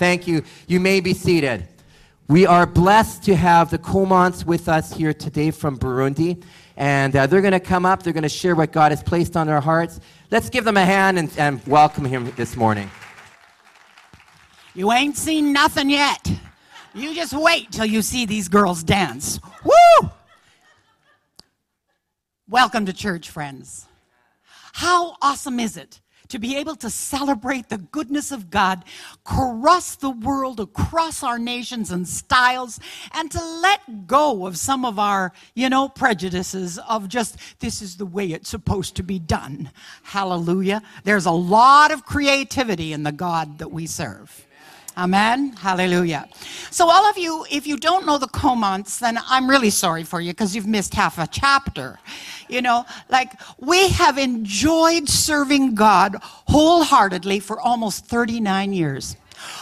Thank you. You may be seated. We are blessed to have the Comants with us here today from Burundi. And they're going to come up. They're going to share what God has placed on their hearts. Let's give them a hand and welcome him this morning. You ain't seen nothing yet. You just wait till you see these girls dance. Woo! Welcome to church, friends. How awesome is it to be able to celebrate the goodness of God across the world, across our nations and styles, and to let go of some of our, prejudices of just, this is the way it's supposed to be done. Hallelujah. There's a lot of creativity in the God that we serve. Amen. Hallelujah. So all of you, if you don't know the Comants, then I'm really sorry for you because you've missed half a chapter. We have enjoyed serving God wholeheartedly for almost 39 years.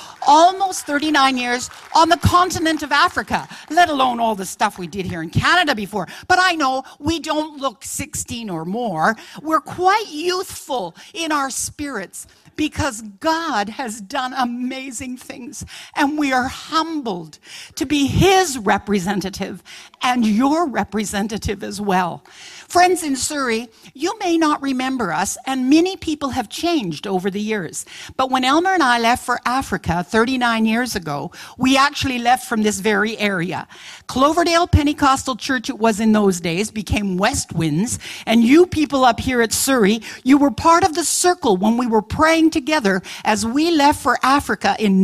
Almost 39 years on the continent of Africa, let alone all the stuff we did here in Canada before. But I know we don't look 16 or more. We're quite youthful in our spirits because God has done amazing things, and we are humbled to be His representative and your representative as well. Friends in Surrey, you may not remember us, and many people have changed over the years. But when Elmer and I left for Africa 39 years ago, we actually left from this very area. Cloverdale Pentecostal Church, it was in those days, became West Winds, and you people up here at Surrey, you were part of the circle when we were praying together as we left for Africa in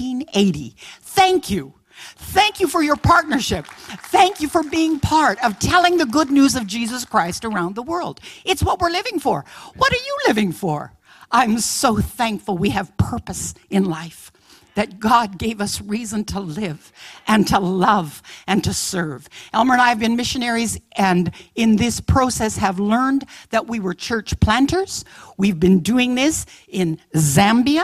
1980. Thank you. Thank you for your partnership. Thank you for being part of telling the good news of Jesus Christ around the world. It's what we're living for. What are you living for? I'm so thankful we have purpose in life, that God gave us reason to live and to love and to serve. Elmer and I have been missionaries, and in this process have learned that we were church planters. We've been doing this in Zambia,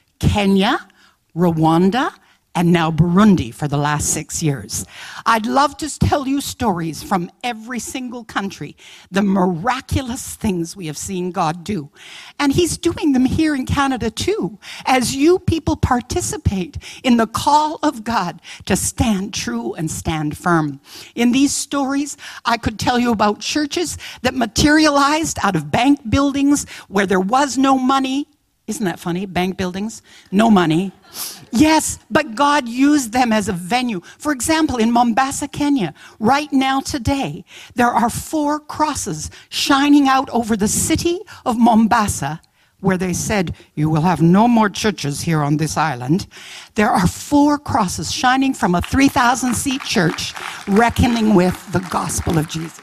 Kenya, Rwanda, and now Burundi for the last 6 years. I'd love to tell you stories from every single country, the miraculous things we have seen God do. And He's doing them here in Canada too, as you people participate in the call of God to stand true and stand firm. In these stories, I could tell you about churches that materialized out of bank buildings where there was no money. Isn't that funny? Bank buildings, no money. Yes, but God used them as a venue. For example, in Mombasa, Kenya, right now today, there are 4 crosses shining out over the city of Mombasa, where they said, you will have no more churches here on this island. There are 4 crosses shining from a 3,000-seat church, reckoning with the gospel of Jesus.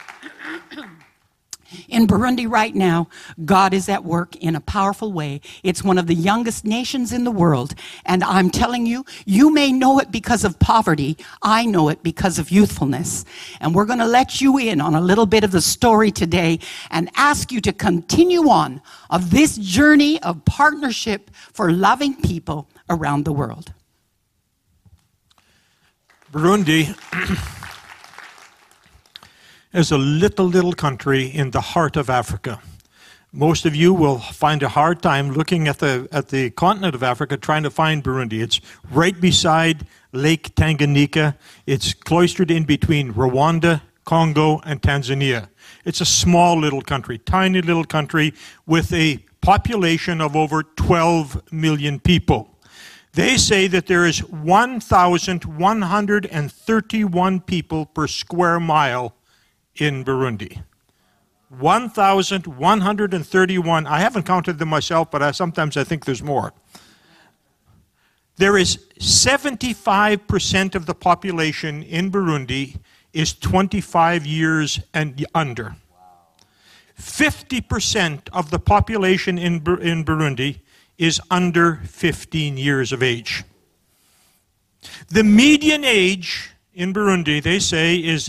In Burundi right now, God is at work in a powerful way. It's one of the youngest nations in the world. And I'm telling you, you may know it because of poverty. I know it because of youthfulness. And we're going to let you in on a little bit of the story today and ask you to continue on of this journey of partnership for loving people around the world. Burundi is a little country in the heart of Africa. Most of you will find a hard time looking at the continent of Africa trying to find Burundi. It's right beside Lake Tanganyika. It's cloistered in between Rwanda, Congo, and Tanzania. It's a small little country, tiny little country with a population of over 12 million people. They say that there is 1,131 people per square mile in Burundi. 1,131. I haven't counted them myself, but sometimes I think there's more. There is 75% of the population in Burundi is 25 years and under. 50% of the population in Burundi is under 15 years of age. The median age in Burundi, they say, is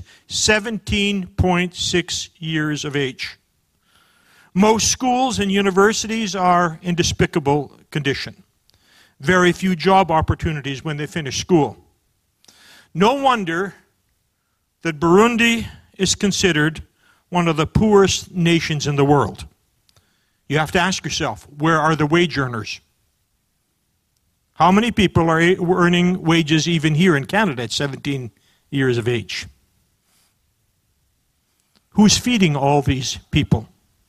17.6 years of age. Most schools and universities are in despicable condition. Very few job opportunities when they finish school. No wonder that Burundi is considered one of the poorest nations in the world. You have to ask yourself, where are the wage earners? How many people are earning wages even here in Canada at 17 years of age? Who's feeding all these people?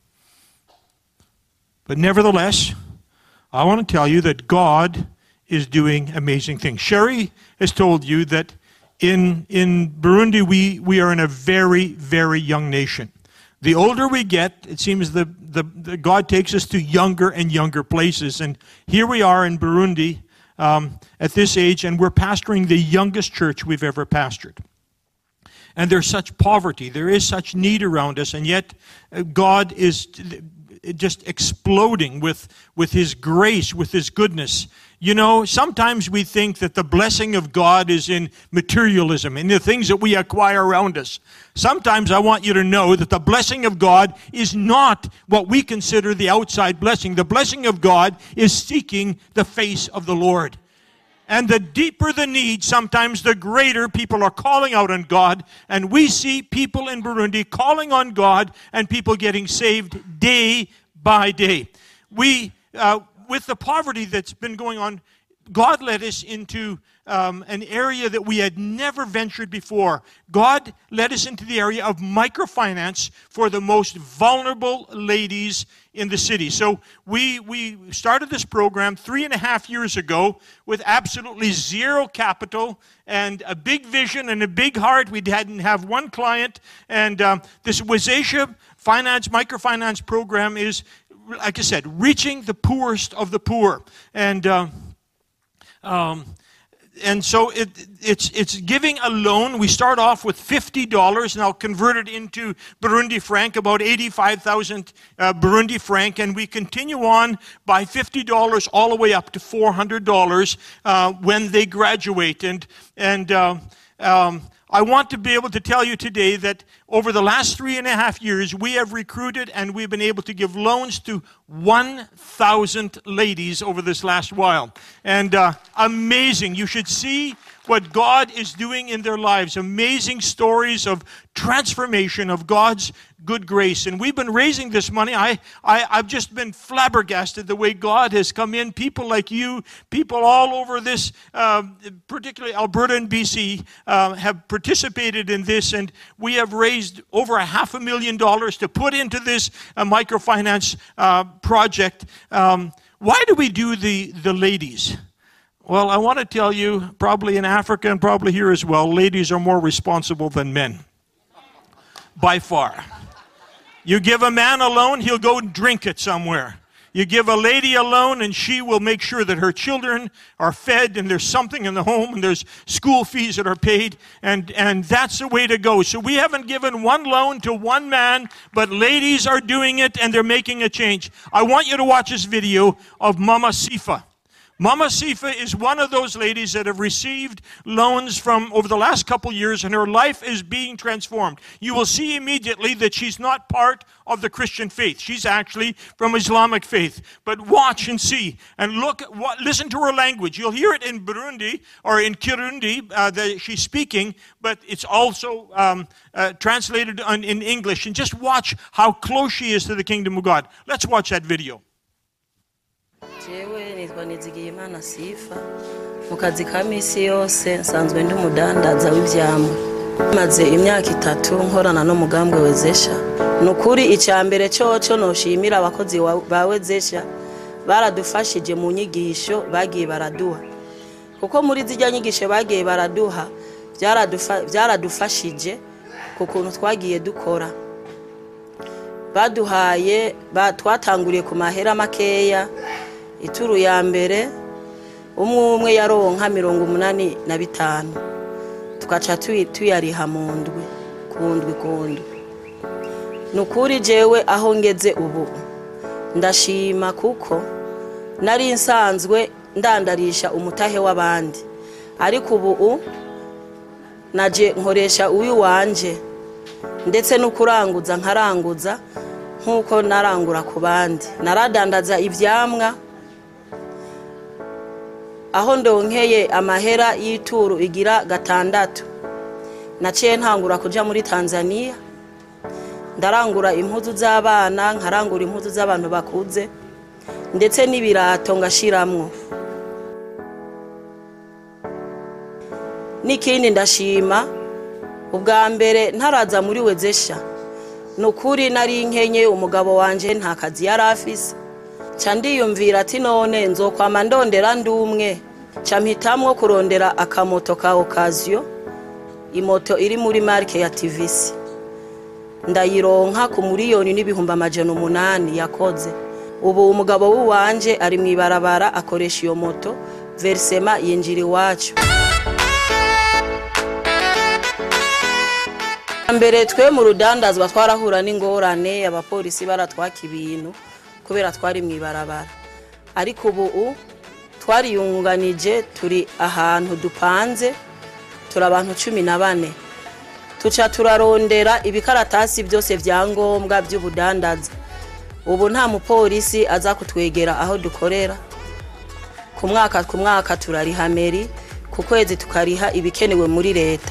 But nevertheless, I want to tell you that God is doing amazing things. Sherry has told you that in Burundi we are in a very, very young nation. The older we get, it seems the God takes us to younger and younger places. And here we are in Burundi at this age, and we're pastoring the youngest church we've ever pastored. And there's such poverty, there is such need around us, and yet God is just exploding with His grace, with His goodness. You know, sometimes we think that the blessing of God is in materialism, in the things that we acquire around us. Sometimes I want you to know that the blessing of God is not what we consider the outside blessing. The blessing of God is seeking the face of the Lord. And the deeper the need, sometimes the greater people are calling out on God. And we see people in Burundi calling on God and people getting saved day by day. With the poverty that's been going on, God led us into an area that we had never ventured before. God led us into the area of microfinance for the most vulnerable ladies in the city. So we started this program 3.5 years ago with absolutely zero capital and a big vision and a big heart. We didn't have one client. And this Wezesha microfinance program is, like I said, reaching the poorest of the poor. And so it's giving a loan. We start off with $50, and I'll convert it into Burundi franc, about 85,000 Burundi franc, and we continue on by $50 all the way up to $400 when they graduate. And I want to be able to tell you today that over the last 3.5 years, we have recruited and we've been able to give loans to 1,000 ladies over this last while. And amazing. You should see what God is doing in their lives. Amazing stories of transformation of God's good grace. And we've been raising this money. I've just been flabbergasted the way God has come in. People like you, people all over this, particularly Alberta and BC, have participated in this. And we have raised over $500,000 to put into this microfinance project. Why do we do the ladies? Well, I want to tell you, probably in Africa and probably here as well, ladies are more responsible than men. By far. You give a man a loan, he'll go and drink it somewhere. You give a lady a loan, and she will make sure that her children are fed, and there's something in the home, and there's school fees that are paid, and that's the way to go. So we haven't given one loan to one man, but ladies are doing it, and they're making a change. I want you to watch this video of Mama Sifa. Mama Sifa is one of those ladies that have received loans from over the last couple years, and her life is being transformed. You will see immediately that she's not part of the Christian faith. She's actually from Islamic faith. But watch and see, and listen to her language. You'll hear it in Burundi or in Kirundi that she's speaking, but it's also translated in English. And just watch how close she is to the kingdom of God. Let's watch that video. Jewe nitwa Nizigiyimana Sifa mu kazi ka misi yose nsanzwe ndi umudandaza w'ivyamwa maze imyaka 3 nkorana no mugambwe Wezesha nukuri icyambere cyoco noshimira abakozi ba Wezesha baradufashije mu nyigisho bagiye baraduha kuko muri zijya nyigisho bagiye baraduha byaradufashije kuko twagiye dukora baduhaye twatanguriye ku mahera makeya ituru ya mbere umwe yaronka 85 tukaca tuyariha mu ndwi kundwi nukuri jewe aho ngeze ubu ndashima kuko nari nsanzwe ndandarisha umutahe w'abandi ariko ubu naje nkoresha uyu wanje ndetse no kuranguza nkaranguza nkuko narangura ku bandi naradandaza ivyamwa aho ndonkeye amahera y'ituru igira 6 naciye ntangura kuja muri Tanzania ndarangura impuzu z'abana nkarangura impuzu z'abantu bakuze ndetse n'ibirato ngashiramwo n'ikindi ndashima ubwa mbere ntaraza muri Wezesha nukuri nari nkenye umugabo wanje nta kazi yari afise ca ndiyumvira ati none nzokwama ndondera ndumwe ca mpitamwo kurondera akamoto ka Occasion imoto iri muri marke ya TVC ndayironka ku miliyoni n'ibihumbi 800 yakoze ubu umugabo wanje ari mwibarabara akoresha iyo moto versema yinjira iwacu mbere twe mu rudandazwa twarahura n'ingorane abapolisi baratwaka ibintu kubera twari mwibarabara ariko ubu twariyunganije turi ahantu dupanze turi abantu 14 tuca turarondera ibikaratasi byose vyangombwa by'ubudandaza ubu nta mupolisi aza kutwegera aho dukorera ku mwaka turariha meri ku kwezi tukariha ibikenewe muri leta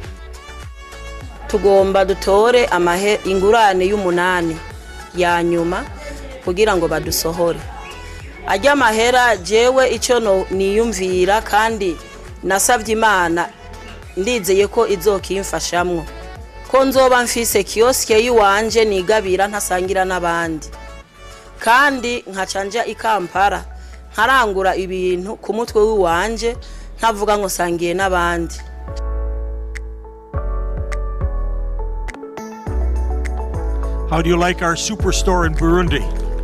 tugomba dutore ingurane y'umunani ya nyuma kugira ngo badusohore ajya amahera jewe icyo niyumvira kandi nasabye Imana ndizeye ko izokimfashamwo ko nzoba mfise kioske yiwanje nigabira ntasangira n'abandi kandi nkacanja ikampara nkarangura ibintu ku mutwe wiwanje ntavuga ngo sangiye n'abandi. How do you like our superstore in Burundi?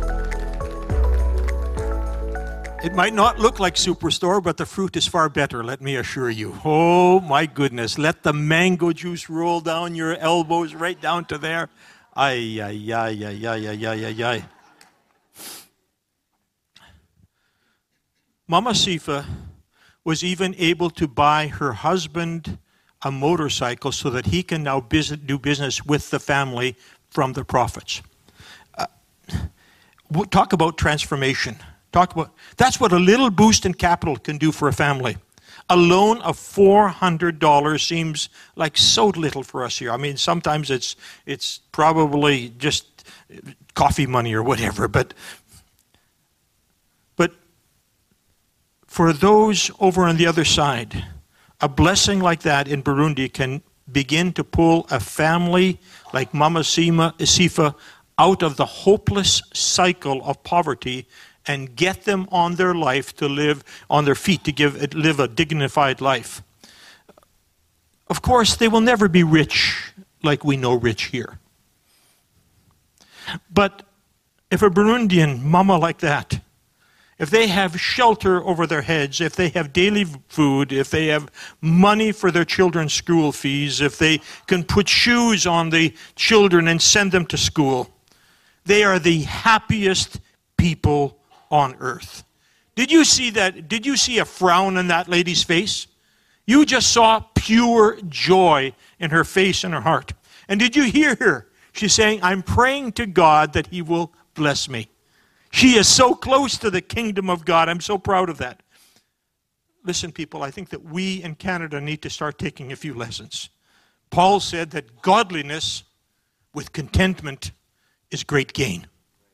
It might not look like superstore, but the fruit is far better, let me assure you. Oh my goodness, let the mango juice roll down your elbows right down to there. Ay, ay, ay, ay, ay, ay, ay, ay, ay. Mama Sifa was even able to buy her husband a motorcycle so that he can now do business with the family from the prophets. Talk about transformation. That's what a little boost in capital can do for a family. A loan of $400 seems like so little for us here. I mean, sometimes it's probably just coffee money or whatever, but for those over on the other side, a blessing like that in Burundi can begin to pull a family like Mama Sifa out of the hopeless cycle of poverty and get them on their life to live on their feet, to live a dignified life. Of course, they will never be rich like we know rich here. But if a Burundian mama like that, if they have shelter over their heads, if they have daily food, if they have money for their children's school fees, if they can put shoes on the children and send them to school, they are the happiest people on earth. Did you see that? Did you see a frown on that lady's face? You just saw pure joy in her face and her heart. And did you hear her? She's saying, I'm praying to God that He will bless me. She is so close to the kingdom of God. I'm so proud of that. Listen, people, I think that we in Canada need to start taking a few lessons. Paul said that godliness with contentment is great gain.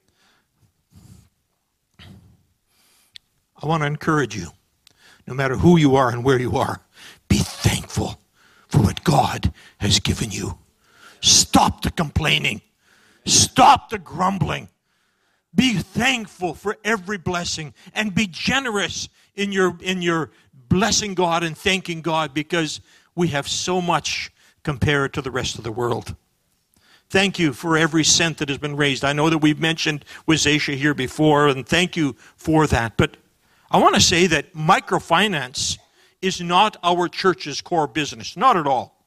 I want to encourage you, no matter who you are and where you are, be thankful for what God has given you. Stop the complaining. Stop the grumbling. Be thankful for every blessing and be generous in your blessing God and thanking God, because we have so much compared to the rest of the world. Thank you for every cent that has been raised. I know that we've mentioned Wezesha here before, and thank you for that. But I want to say that microfinance is not our church's core business. Not at all.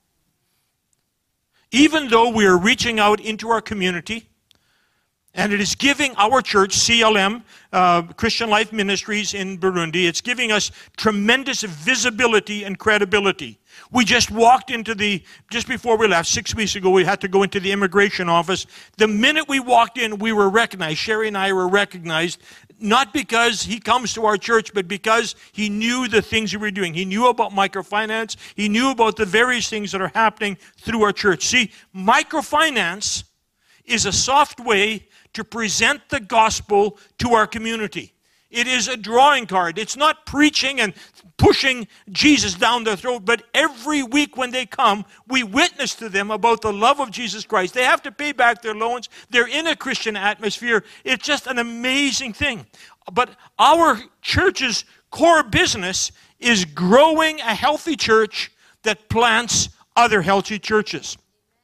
Even though we are reaching out into our community, and it is giving our church, CLM, Christian Life Ministries in Burundi, it's giving us tremendous visibility and credibility. We just walked into just before we left, 6 weeks ago, we had to go into the immigration office. The minute we walked in, we were recognized. Sherry and I were recognized, not because he comes to our church, but because he knew the things we were doing. He knew about microfinance. He knew about the various things that are happening through our church. See, microfinance is a soft way to present the gospel to our community. It is a drawing card. It's not preaching and pushing Jesus down their throat, but every week when they come, we witness to them about the love of Jesus Christ. They have to pay back their loans. They're in a Christian atmosphere. It's just an amazing thing. But our church's core business is growing a healthy church that plants other healthy churches.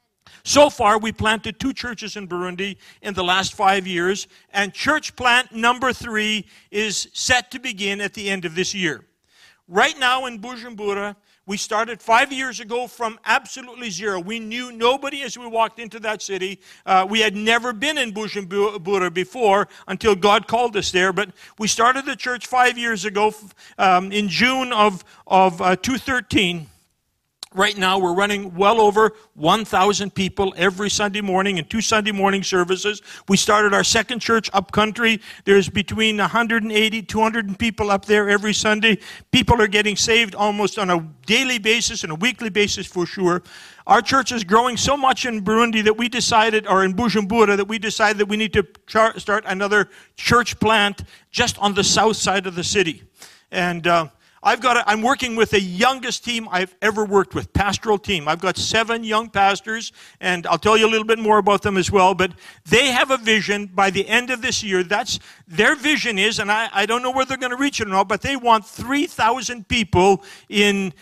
So far, we planted 2 churches in Burundi in the last 5 years, and church plant number 3 is set to begin at the end of this year. Right now in Bujumbura, we started 5 years ago from absolutely zero. We knew nobody as we walked into that city. We had never been in Bujumbura before until God called us there. But we started the church 5 years ago in June of 2013. Right now, we're running well over 1,000 people every Sunday morning in 2 Sunday morning services. We started our second church up country. There's between 180, 200 people up there every Sunday. People are getting saved almost on a daily basis and a weekly basis for sure. Our church is growing so much in Burundi that we decided, or in Bujumbura, that we decided that we need to start another church plant just on the south side of the city. And I'm working with the youngest team I've ever worked with, pastoral team. I've got 7 young pastors, and I'll tell you a little bit more about them as well, but they have a vision by the end of this year. That's their vision is, and I don't know where they're going to reach it or not, but they want 3,000 people in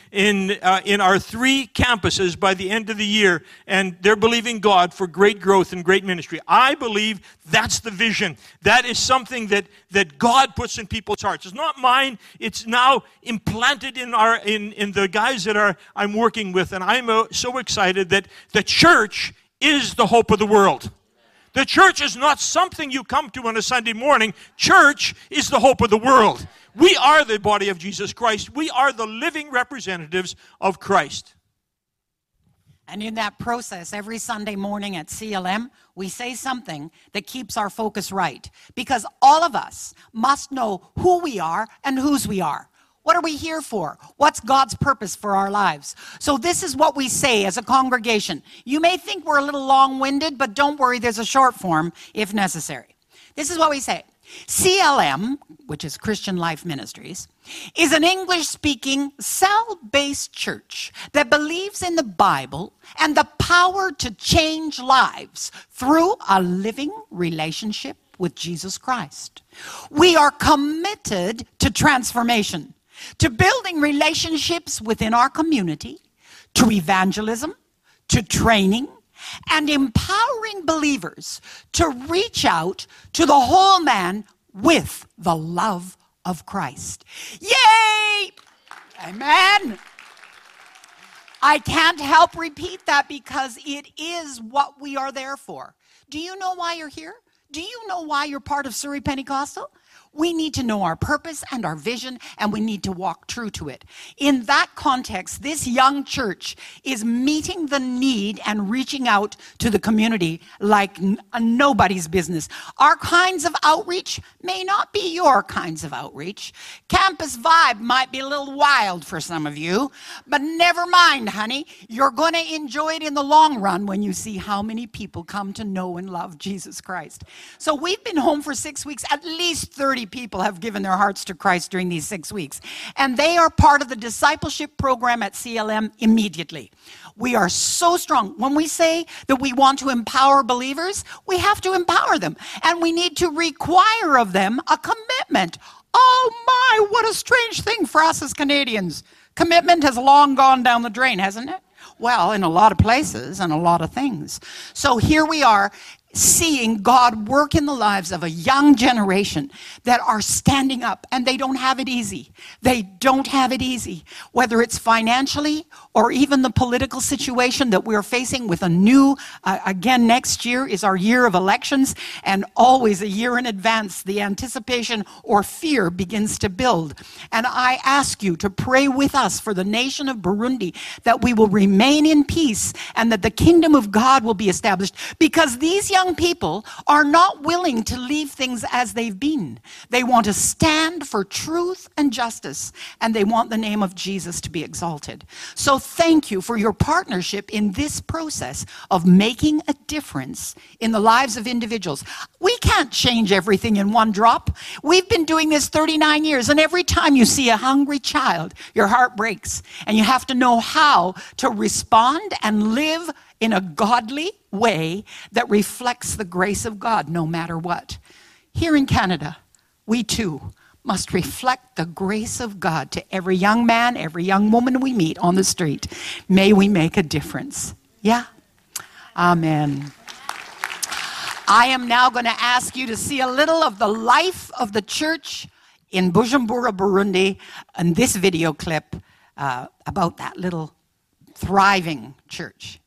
our 3 campuses by the end of the year, and they're believing God for great growth and great ministry. I believe that's the vision. That is something that God puts in people's hearts. It's not mine. It's now implanted in the guys that I'm working with, and I'm so excited that the church is the hope of the world. The church is not something you come to on a Sunday morning. Church is the hope of the world. We are the body of Jesus Christ. We are the living representatives of Christ. And in that process, every Sunday morning at CLM, we say something that keeps our focus right. Because all of us must know who we are and whose we are. What are we here for? What's God's purpose for our lives? So this is what we say as a congregation. You may think we're a little long-winded, but don't worry, there's a short form if necessary. This is what we say. CLM, which is Christian Life Ministries, is an English-speaking, cell-based church that believes in the Bible and the power to change lives through a living relationship with Jesus Christ. We are committed to transformation, to building relationships within our community, to evangelism, to training, and empowering believers to reach out to the whole man with the love of Christ. Yay! Amen. I can't help repeat that because it is what we are there for. Do you know why you're here? Do you know why you're part of Surrey Pentecostal? We need to know our purpose and our vision, and we need to walk true to it. In that context, this young church is meeting the need and reaching out to the community like nobody's business. Our kinds of outreach may not be your kinds of outreach. Campus vibe might be a little wild for some of you, but never mind, honey. You're going to enjoy it in the long run when you see how many people come to know and love Jesus Christ. So we've been home for 6 weeks. At least 30 people have given their hearts to Christ during these 6 weeks. And they are part of the discipleship program at CLM immediately. We are so strong. When we say that we want to empower believers, we have to empower them. And we need to require of them a commitment. Oh my, what a strange thing for us as Canadians. Commitment has long gone down the drain, hasn't it? Well, in a lot of places and a lot of things. So here we are, seeing God work in the lives of a young generation that are standing up, and they don't have it easy. They don't have it easy, whether it's financially or even the political situation that we're facing with a new, again, next year is our year of elections, and always a year in advance, the anticipation or fear begins to build. And I ask you to pray with us for the nation of Burundi, that we will remain in peace and that the kingdom of God will be established, because these young young people are not willing to leave things as they've been. They want to stand for truth and justice, and they want the name of Jesus to be exalted. So thank you for your partnership in this process of making a difference in the lives of individuals. We can't change everything in one drop. We've been doing this 39 years, and every time you see a hungry child, your heart breaks, and you have to know how to respond and live in a godly way that reflects the grace of God no matter what. Here in Canada, we too must reflect the grace of God to every young man, every young woman we meet on the street. May we make a difference. Yeah? Amen. I am now going to ask you to see a little of the life of the church in Bujumbura, Burundi, and this video clip about that little thriving church.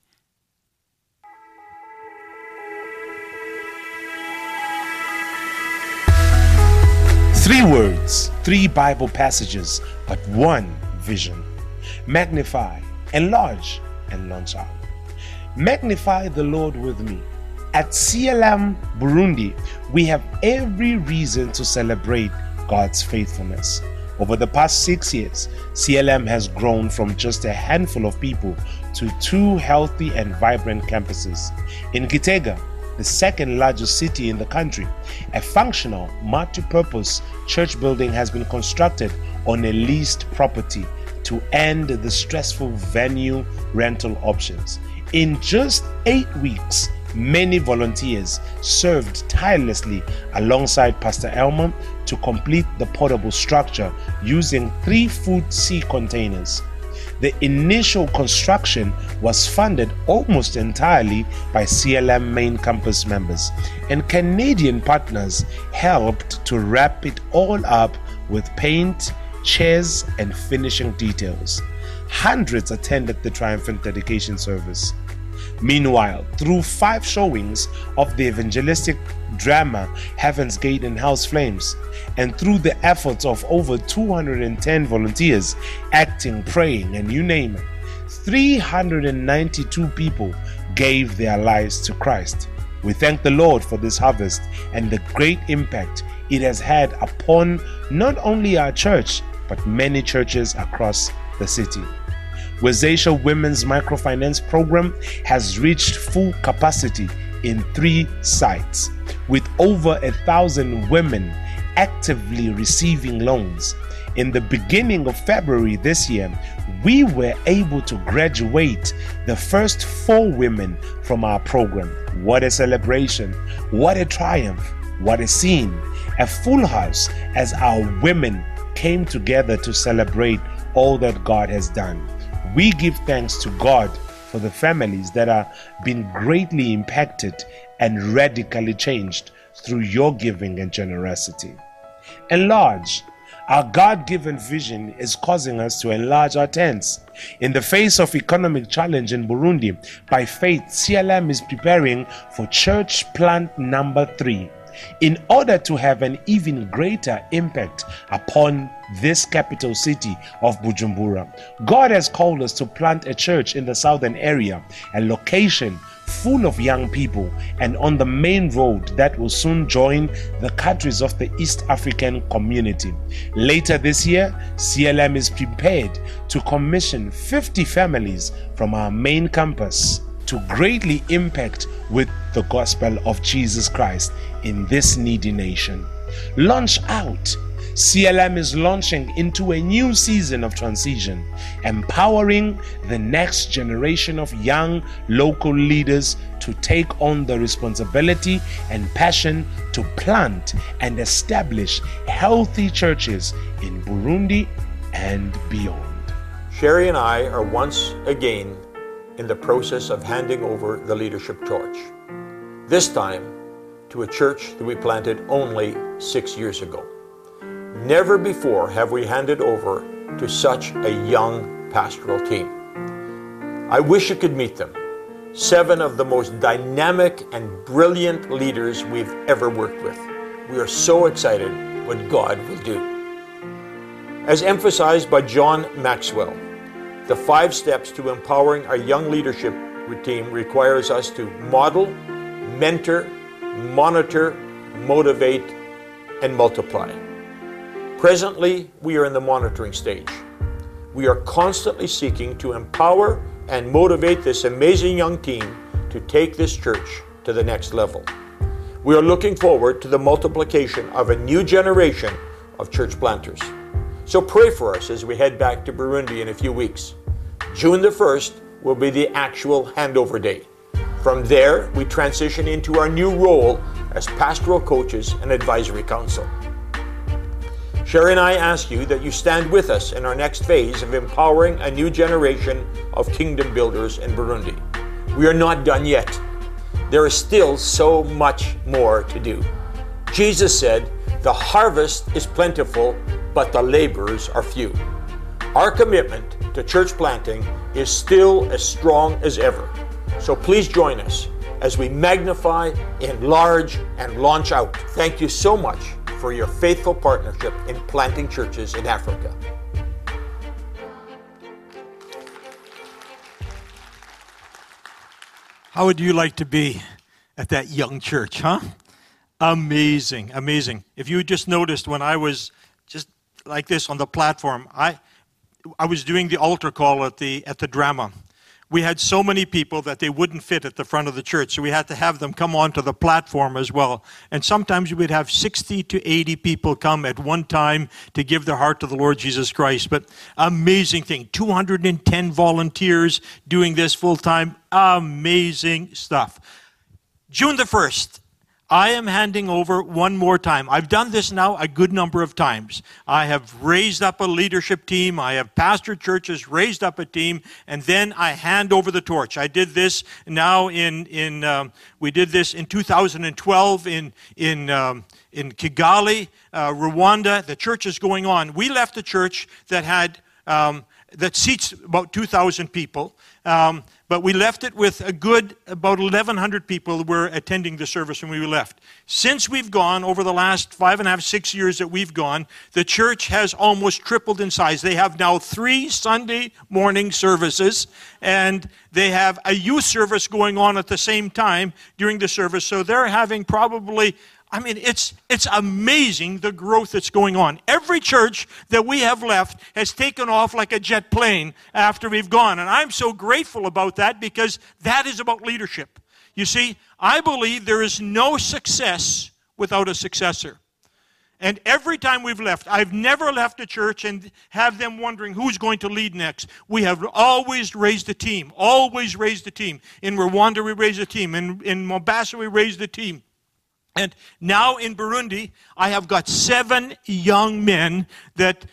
3 words, 3 Bible passages, but 1 vision. Magnify, enlarge, and launch out. Magnify the Lord with me. At CLM Burundi, we have every reason to celebrate God's faithfulness. Over the past 6 years, CLM has grown from just a handful of people to 2 healthy and vibrant campuses. In Gitega, the second largest city in the country, a functional, multi-purpose church building has been constructed on a leased property to end the stressful venue rental options. In just 8 weeks, many volunteers served tirelessly alongside Pastor Elmer to complete the portable structure using 3 food sea containers. The initial construction was funded almost entirely by CLM main campus members, and Canadian partners helped to wrap it all up with paint, chairs, and finishing details. Hundreds attended the triumphant dedication service. Meanwhile, through 5 showings of the evangelistic drama Heaven's Gate and Hell's Flames, and through the efforts of over 210 volunteers acting, praying, and you name it, 392 people gave their lives to Christ. We thank the Lord for this harvest and the great impact it has had upon not only our church, but many churches across the city. Wezesha Women's Microfinance Program has reached full capacity in 3 sites, with over 1,000 women actively receiving loans. In the beginning of February this year, we were able to graduate the first 4 women from our program. What a celebration! What a triumph! What a scene! A full house as our women came together to celebrate all that God has done. We give thanks to God for the families that are being greatly impacted and radically changed through your giving and generosity. Enlarge. Our God-given vision is causing us to enlarge our tents. In the face of economic challenge in Burundi, by faith, CLM is preparing for church plant number 3. In order to have an even greater impact upon this capital city of Bujumbura, God has called us to plant a church in the southern area, a location full of young people and on the main road that will soon join the countries of the East African community. Later this year, CLM is prepared to commission 50 families from our main campus to greatly impact with the gospel of Jesus Christ in this needy nation. Launch out. CLM is launching into a new season of transition, empowering the next generation of young local leaders to take on the responsibility and passion to plant and establish healthy churches in Burundi and beyond. Sherry and I are once again in the process of handing over the leadership torch. This time to a church that we planted only 6 years ago. Never before have we handed over to such a young pastoral team. I wish you could meet them. 7 of the most dynamic and brilliant leaders we've ever worked with. We are so excited what God will do. As emphasized by John Maxwell, the 5 steps to empowering our young leadership team requires us to model, mentor, monitor, motivate, and multiply. Presently, we are in the monitoring stage. We are constantly seeking to empower and motivate this amazing young team to take this church to the next level. We are looking forward to the multiplication of a new generation of church planters. So pray for us as we head back to Burundi in a few weeks. June the 1st will be the actual handover day. From there, we transition into our new role as pastoral coaches and advisory council. Sherry and I ask you that you stand with us in our next phase of empowering a new generation of kingdom builders in Burundi. We are not done yet. There is still so much more to do. Jesus said, "The harvest is plentiful, but the laborers are few." Our commitment to church planting is still as strong as ever. So please join us as we magnify, enlarge, and launch out. Thank you so much for your faithful partnership in planting churches in Africa. How would you like to be at that young church, huh? Amazing, amazing. If you just noticed when I was just like this on the platform, I was doing the altar call at the drama. We had so many people that they wouldn't fit at the front of the church, so we had to have them come onto the platform as well. And sometimes we would have 60 to 80 people come at one time to give their heart to the Lord Jesus Christ. But amazing thing, 210 volunteers doing this full time. Amazing stuff. June the 1st. I am handing over one more time. I've done this now a good number of times. I have raised up a leadership team. I have pastored churches, raised up a team, and then I hand over the torch. I did this now we did this in 2012 in Kigali, Rwanda. The church is going on. We left a church that had that seats about 2,000 people. But we left it with about 1,100 people who were attending the service when we left. Since we've gone, over the last 5.5, 6 years that we've gone, the church has almost tripled in size. They have now 3 Sunday morning services, and they have a youth service going on at the same time during the service. So they're having probably, it's amazing the growth that's going on. Every church that we have left has taken off like a jet plane after we've gone. And I'm so grateful about that because that is about leadership. You see, I believe there is no success without a successor. And every time we've left, I've never left a church and have them wondering who's going to lead next. We have always raised a team, always raised a team. In Rwanda, we raised a team. In Mombasa, we raised a team. And now in Burundi, I have got 7 young men that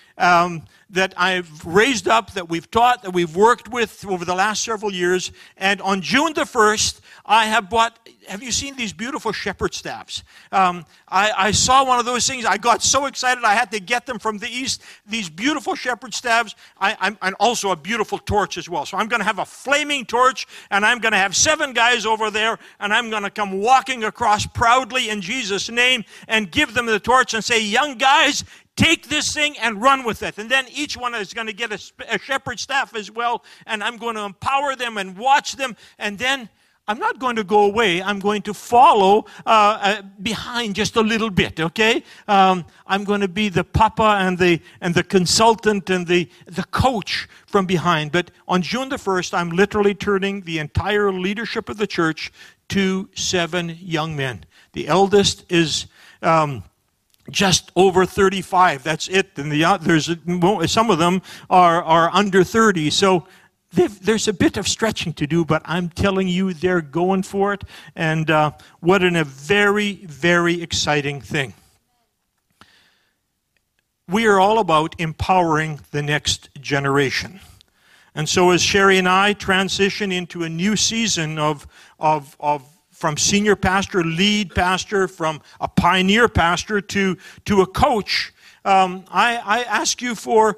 I've raised up, that we've taught, that we've worked with over the last several years. And on June the 1st, I have bought, have you seen these beautiful shepherd staffs? I saw one of those things. I got so excited I had to get them from the east. These beautiful shepherd staffs, and also a beautiful torch as well. So I'm going to have a flaming torch, and I'm going to have 7 guys over there, and I'm going to come walking across proudly in Jesus' name and give them the torch and say, young guys, take this thing and run with it. And then each one is going to get a shepherd staff as well, and I'm going to empower them and watch them, and then I'm not going to go away. I'm going to follow behind just a little bit, okay? I'm going to be the papa and the consultant and the coach from behind. But on June the 1st, I'm literally turning the entire leadership of the church to 7 young men. The eldest is just over 35. That's it. And there's some of them are under 30. So there's a bit of stretching to do, but I'm telling you, they're going for it. And what a very, very exciting thing. We are all about empowering the next generation. And so as Sherry and I transition into a new season from senior pastor, lead pastor, from a pioneer pastor to a coach, I ask you for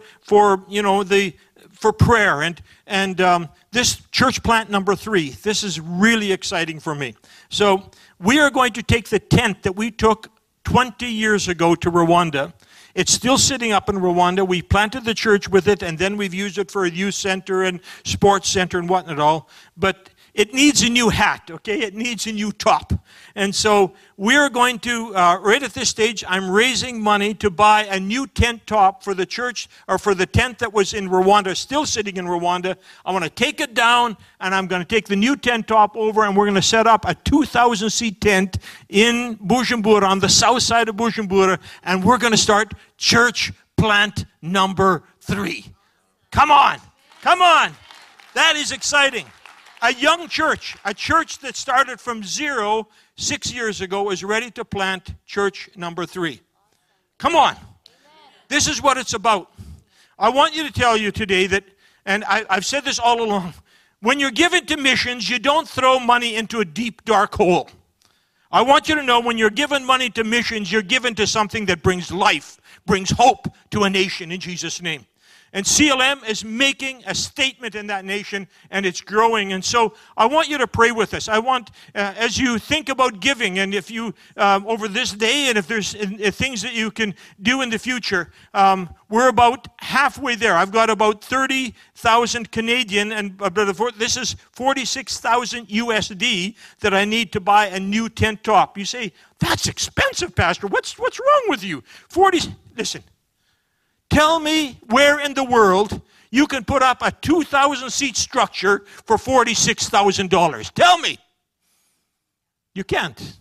prayer and this church plant number 3. This is really exciting for me. So we are going to take the tent that we took 20 years ago to Rwanda. It's still sitting up in Rwanda. We planted the church with it, and then we've used it for a youth center and sports center and whatnot all. But it needs a new hat, okay? It needs a new top. And so we're going to, right at this stage, I'm raising money to buy a new tent top for the church, or for the tent that was in Rwanda, still sitting in Rwanda. I want to take it down, and I'm going to take the new tent top over, and we're going to set up a 2,000-seat tent in Bujumbura, on the south side of Bujumbura, and we're going to start church plant number 3. Come on. Come on. That is exciting. A young church, a church that started from 0 6 years ago, is ready to plant church number 3. Come on. This is what it's about. I want you to tell you today that, and I've said this all along, when you're given to missions, you don't throw money into a deep, dark hole. I want you to know when you're given money to missions, you're given to something that brings life, brings hope to a nation in Jesus' name. And CLM is making a statement in that nation, and it's growing. And so I want you to pray with us. I want, as you think about giving, and if you, over this day, and if there's things that you can do in the future, we're about halfway there. I've got about 30,000 Canadian, and this is 46,000 USD that I need to buy a new tent top. You say, that's expensive, Pastor. What's wrong with you? Listen. Tell me where in the world you can put up a 2,000-seat structure for $46,000. Tell me. You can't.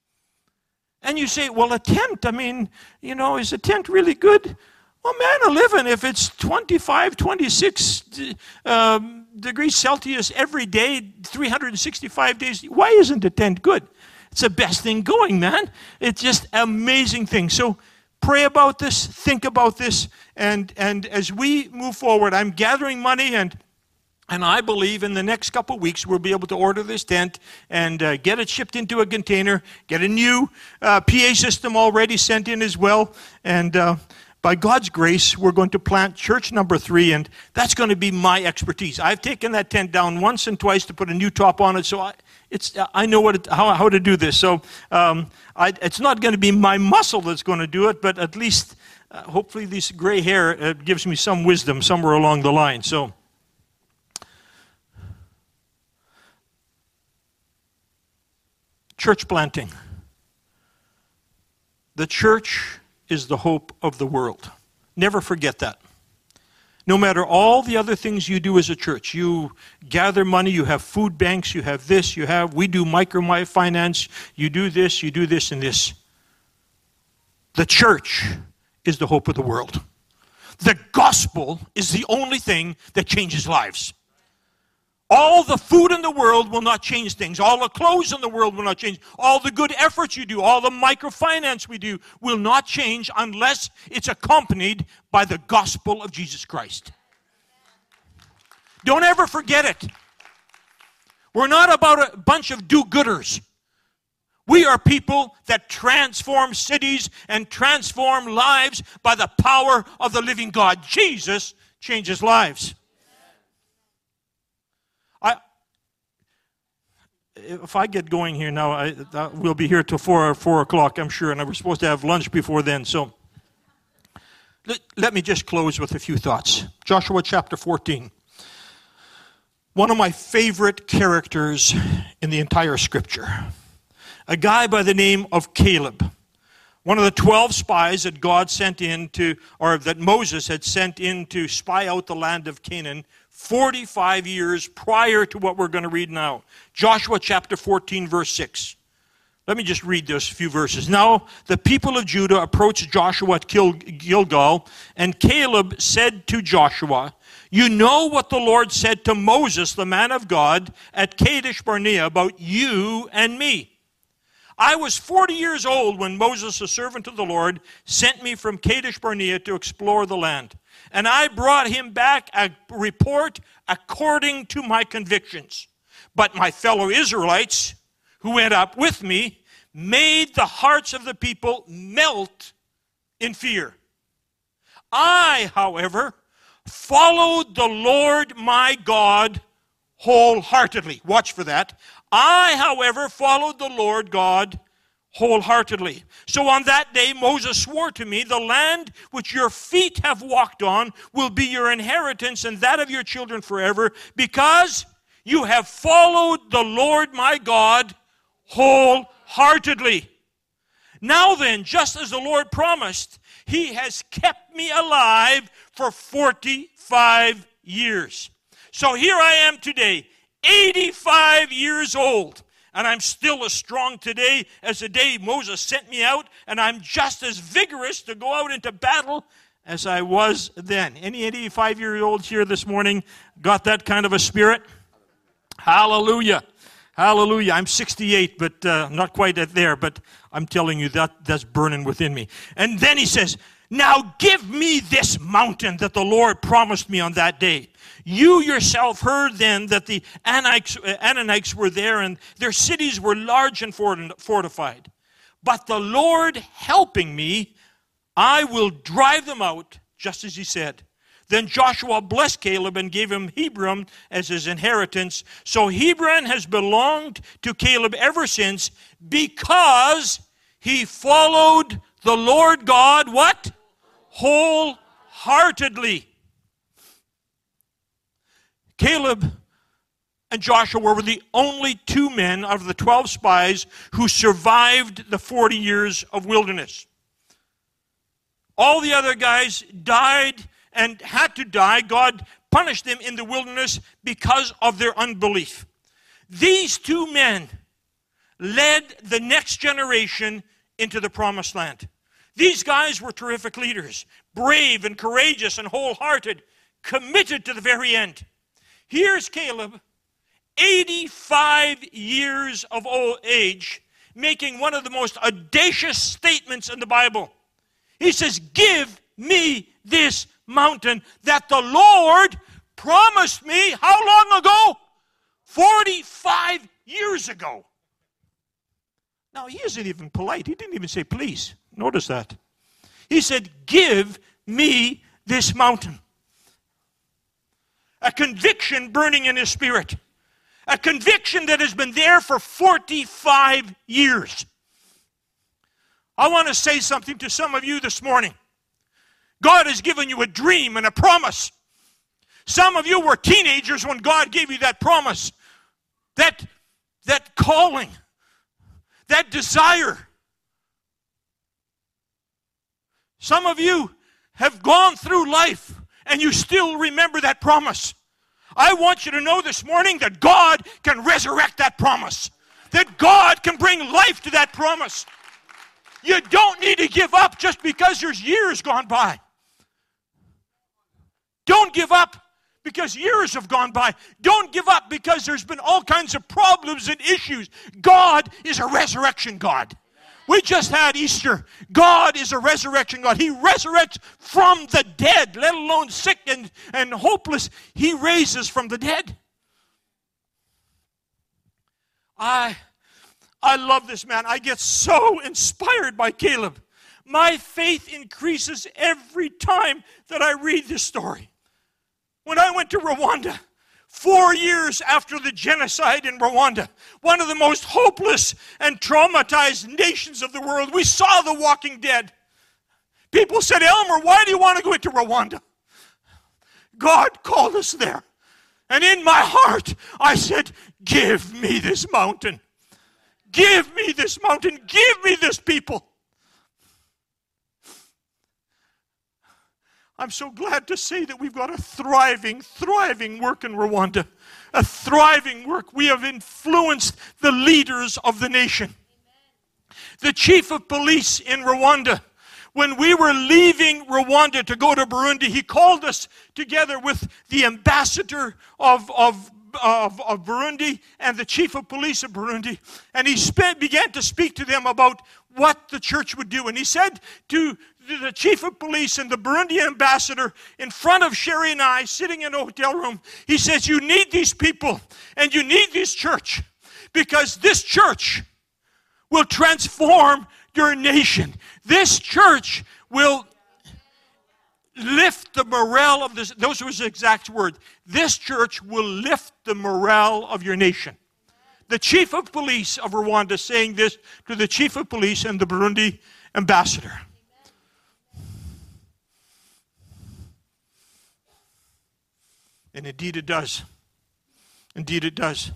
And you say, well, a tent, I mean, is a tent really good? Well, man, living, if it's 25, 26 degrees Celsius every day, 365 days, why isn't a tent good? It's the best thing going, man. It's just an amazing thing. So pray about this, think about this, and as we move forward, I'm gathering money, and I believe in the next couple of weeks we'll be able to order this tent and get it shipped into a container, get a new PA system already sent in as well, and by God's grace, we're going to plant church number 3, and that's going to be my expertise. I've taken that tent down once and twice to put a new top on it, so I know how to do this. So it's not going to be my muscle that's going to do it, but at least hopefully this gray hair gives me some wisdom somewhere along the line. So church planting. The church is the hope of the world. Never forget that. No matter all the other things you do as a church, you gather money, you have food banks, you have this, we do microfinance, you do this, and this. The church is the hope of the world. The gospel is the only thing that changes lives. All the food in the world will not change things. All the clothes in the world will not change. All the good efforts you do, all the microfinance we do will not change unless it's accompanied by the gospel of Jesus Christ. Don't ever forget it. We're not about a bunch of do-gooders. We are people that transform cities and transform lives by the power of the living God. Jesus changes lives. If I get going here now, we'll be here till 4 o'clock, I'm sure, and we're supposed to have lunch before then. So let me just close with a few thoughts. Joshua chapter 14. One of my favorite characters in the entire Scripture. A guy by the name of Caleb. One of the 12 spies that God sent in or that Moses had sent in to spy out the land of Canaan 45 years prior to what we're going to read now. Joshua chapter 14, verse 6. Let me just read those few verses. Now, the people of Judah approached Joshua at Gilgal, and Caleb said to Joshua, you know what the Lord said to Moses, the man of God, at Kadesh Barnea about you and me. I was 40 years old when Moses, a servant of the Lord, sent me from Kadesh Barnea to explore the land. And I brought him back a report according to my convictions. But my fellow Israelites, who went up with me, made the hearts of the people melt in fear. I, however, followed the Lord my God wholeheartedly. Watch for that. I, however, followed the Lord God wholeheartedly. So on that day Moses swore to me, the land which your feet have walked on will be your inheritance and that of your children forever, because You have followed the Lord my God wholeheartedly. Now then, just as the Lord promised, he has kept me alive for 45 years. So here I am today, 85 years old, and I'm still as strong today as the day Moses sent me out, and I'm just as vigorous to go out into battle as I was then. Any 85-year-olds here this morning got that kind of a spirit? Hallelujah. Hallelujah. I'm 68, but not quite there, but I'm telling you that's burning within me. And then he says, now give me this mountain that the Lord promised me on that day. You yourself heard then that the Ananites were there, and their cities were large and fortified. But the Lord helping me, I will drive them out, just as he said. Then Joshua blessed Caleb and gave him Hebron as his inheritance. So Hebron has belonged to Caleb ever since, because he followed the Lord God, what? Wholeheartedly. Caleb and Joshua were the only two men out of the 12 spies who survived the 40 years of wilderness. All the other guys died and had to die. God punished them in the wilderness because of their unbelief. These two men led the next generation into the promised land. These guys were terrific leaders, brave and courageous and wholehearted, committed to the very end. Here's Caleb, 85 years of old age, making one of the most audacious statements in the Bible. He says, give me this mountain that the Lord promised me how long ago? 45 years ago. Now, he isn't even polite. He didn't even say please. Notice that. He said, give me this mountain. A conviction burning in his spirit. A conviction that has been there for 45 years. I want to say something to some of you this morning. God has given you a dream and a promise. Some of you were teenagers when God gave you that promise, that calling, that desire. Some of you have gone through life and you still remember that promise. I want you to know this morning that God can resurrect that promise, that God can bring life to that promise. You don't need to give up just because there's years gone by. Don't give up because years have gone by. Don't give up because there's been all kinds of problems and issues. God is a resurrection God. We just had Easter. God is a resurrection God. He resurrects from the dead, let alone sick and hopeless. He raises from the dead. I love this man. I get so inspired by Caleb. My faith increases every time that I read this story. When I went to Rwanda, 4 years after the genocide in Rwanda, one of the most hopeless and traumatized nations of the world, we saw The Walking Dead. People said, Elmer, why do you want to go into Rwanda? God called us there. And in my heart, I said, give me this mountain. Give me this mountain. Give me this people. I'm so glad to say that we've got a thriving work in Rwanda. A thriving work. We have influenced the leaders of the nation. The chief of police in Rwanda, when we were leaving Rwanda to go to Burundi, he called us together with the ambassador of Burundi and the chief of police of Burundi, and he began to speak to them about what the church would do. And he said to the chief of police and the Burundian ambassador in front of Sherry and I sitting in a hotel room, he says, you need these people and you need this church, because this church will transform your nation. This church will lift the morale of this. Those were his exact words. This church will lift the morale of your nation. The chief of police of Rwanda saying this to the chief of police and the Burundi ambassador. And indeed it does. Indeed it does.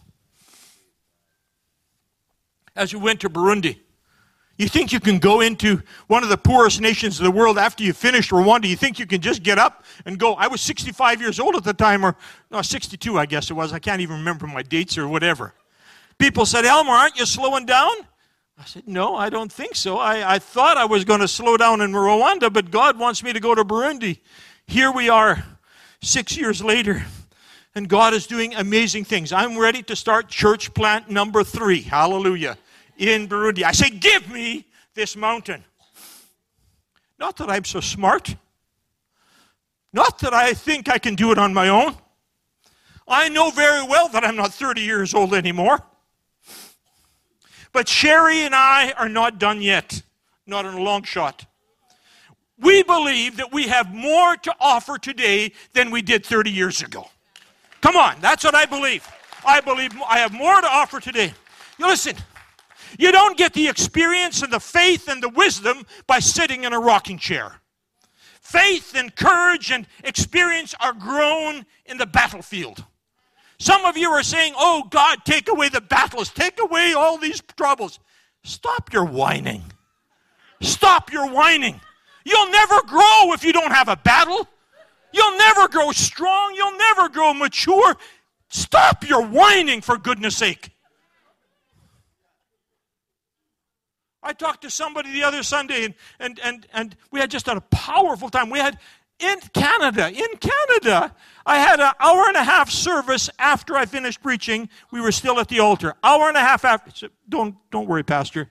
As we went to Burundi, you think you can go into one of the poorest nations of the world after you finished Rwanda? You think you can just get up and go? I was 65 years old at the time, or no, 62 I guess it was. I can't even remember my dates or whatever. People said, Elmer, aren't you slowing down? I said, no, I don't think so. I thought I was going to slow down in Rwanda, but God wants me to go to Burundi. Here we are 6 years later, and God is doing amazing things. I'm ready to start church plant number 3. Hallelujah. In Burundi. I say, give me this mountain. Not that I'm so smart. Not that I think I can do it on my own. I know very well that I'm not 30 years old anymore. But Sherry and I are not done yet. Not in a long shot. We believe that we have more to offer today than we did 30 years ago. Come on, that's what I believe. I believe I have more to offer today. You listen. You don't get the experience and the faith and the wisdom by sitting in a rocking chair. Faith and courage and experience are grown in the battlefield. Some of you are saying, oh God, take away the battles, take away all these troubles. Stop your whining. Stop your whining. You'll never grow if you don't have a battle. You'll never grow strong. You'll never grow mature. Stop your whining, for goodness sake. I talked to somebody the other Sunday, and we had just had a powerful time. We had in Canada, I had an hour and a half service after I finished preaching. We were still at the altar. Hour and a half after. Don't worry, Pastor.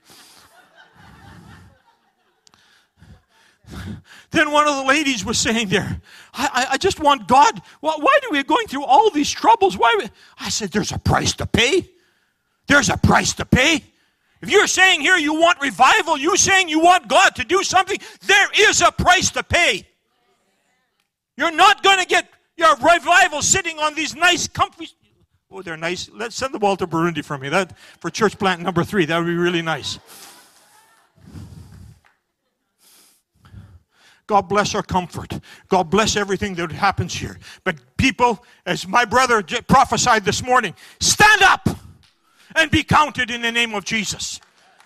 Then one of the ladies was saying there, I just want God. Why are we going through all these troubles? I said, there's a price to pay. There's a price to pay. If you're saying here you want revival, you're saying you want God to do something, there is a price to pay. You're not going to get your revival sitting on these nice, comfy... Oh, they're nice. Let's send them all to Burundi for me. That for church plant number 3. That would be really nice. God bless our comfort. God bless everything that happens here. But people, as my brother prophesied this morning, stand up and be counted in the name of Jesus.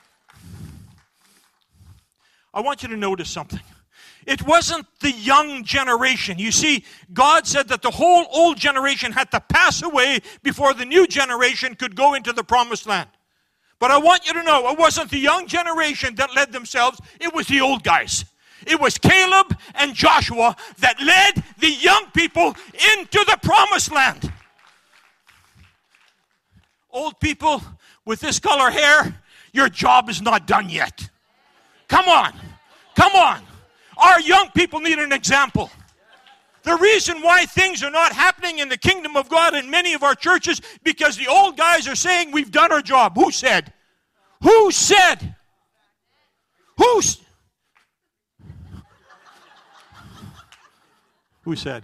I want you to notice something. It wasn't the young generation. You see, God said that the whole old generation had to pass away before the new generation could go into the promised land. But I want you to know, it wasn't the young generation that led themselves, it was the old guys. It was Caleb and Joshua that led the young people into the promised land. Old people with this color hair, your job is not done yet. Come on. Come on. Our young people need an example. The reason why things are not happening in the kingdom of God in many of our churches, because the old guys are saying we've done our job. Who said? Who said? Who said?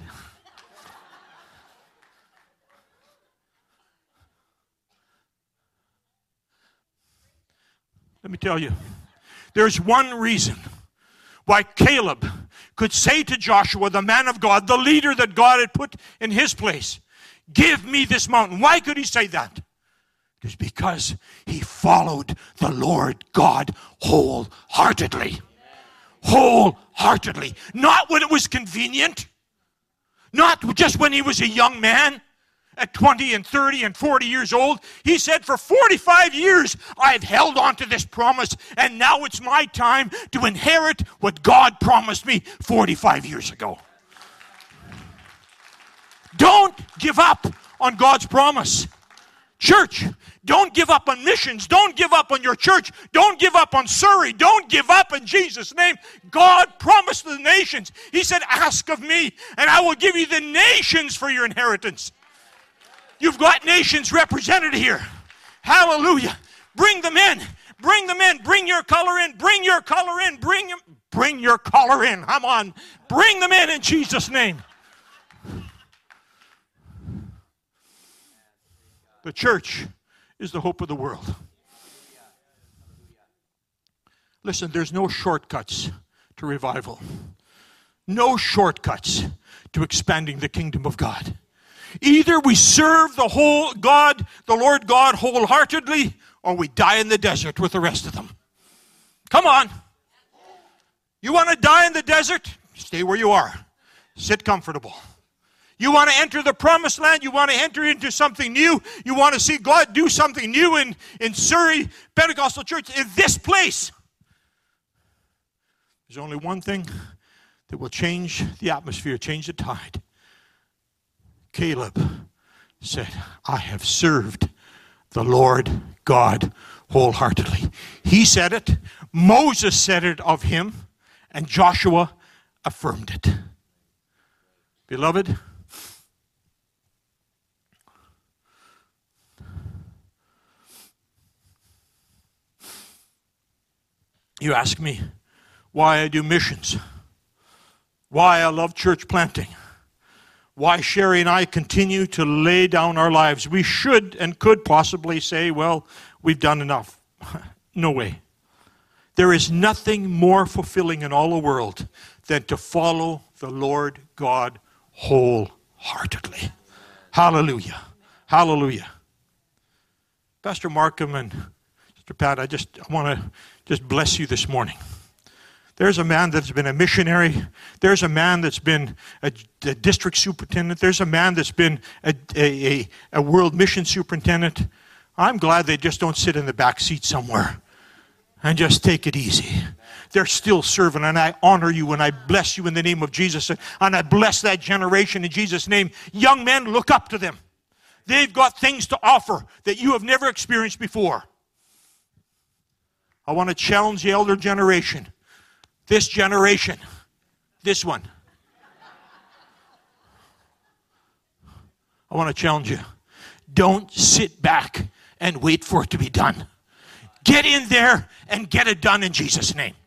Let me tell you, there's one reason why Caleb could say to Joshua, the man of God, the leader that God had put in his place, give me this mountain. Why could he say that? It was because he followed the Lord God wholeheartedly. Wholeheartedly. Not when it was convenient. Not just when he was a young man at 20 and 30 and 40 years old. He said, for 45 years, I've held on to this promise, and now it's my time to inherit what God promised me 45 years ago. Don't give up on God's promise. Church, don't give up on missions. Don't give up on your church. Don't give up on Surrey. Don't give up in Jesus' name. God promised the nations. He said, ask of me, and I will give you the nations for your inheritance. You've got nations represented here. Hallelujah. Bring them in. Bring them in. Bring your color in. Bring your color in. Bring your color in. Come on. Bring them in Jesus' name. The church is the hope of the world. Listen, there's no shortcuts to revival. No shortcuts to expanding the kingdom of God. Either we serve the Lord God wholeheartedly, or we die in the desert with the rest of them. Come on. You want to die in the desert? Stay where you are. Sit comfortable. You want to enter the promised land? You want to enter into something new? You want to see God do something new in Surrey Pentecostal Church, in this place? There's only one thing that will change the atmosphere, change the tide. Caleb said, I have served the Lord God wholeheartedly. He said it, Moses said it of him, and Joshua affirmed it. Beloved, you ask me why I do missions, why I love church planting, why Sherry and I continue to lay down our lives. We should and could possibly say, well, we've done enough. No way. There is nothing more fulfilling in all the world than to follow the Lord God wholeheartedly. Hallelujah. Hallelujah. Pastor Markham and Sister Pat, I want to just bless you this morning. There's a man that's been a missionary. There's a man that's been a district superintendent. There's a man that's been a world mission superintendent. I'm glad they just don't sit in the back seat somewhere and just take it easy. They're still serving, and I honor you and I bless you in the name of Jesus, and I bless that generation in Jesus' name. Young men, look up to them. They've got things to offer that you have never experienced before. I want to challenge the elder generation. This generation, this one. I want to challenge you. Don't sit back and wait for it to be done. Get in there and get it done in Jesus' name.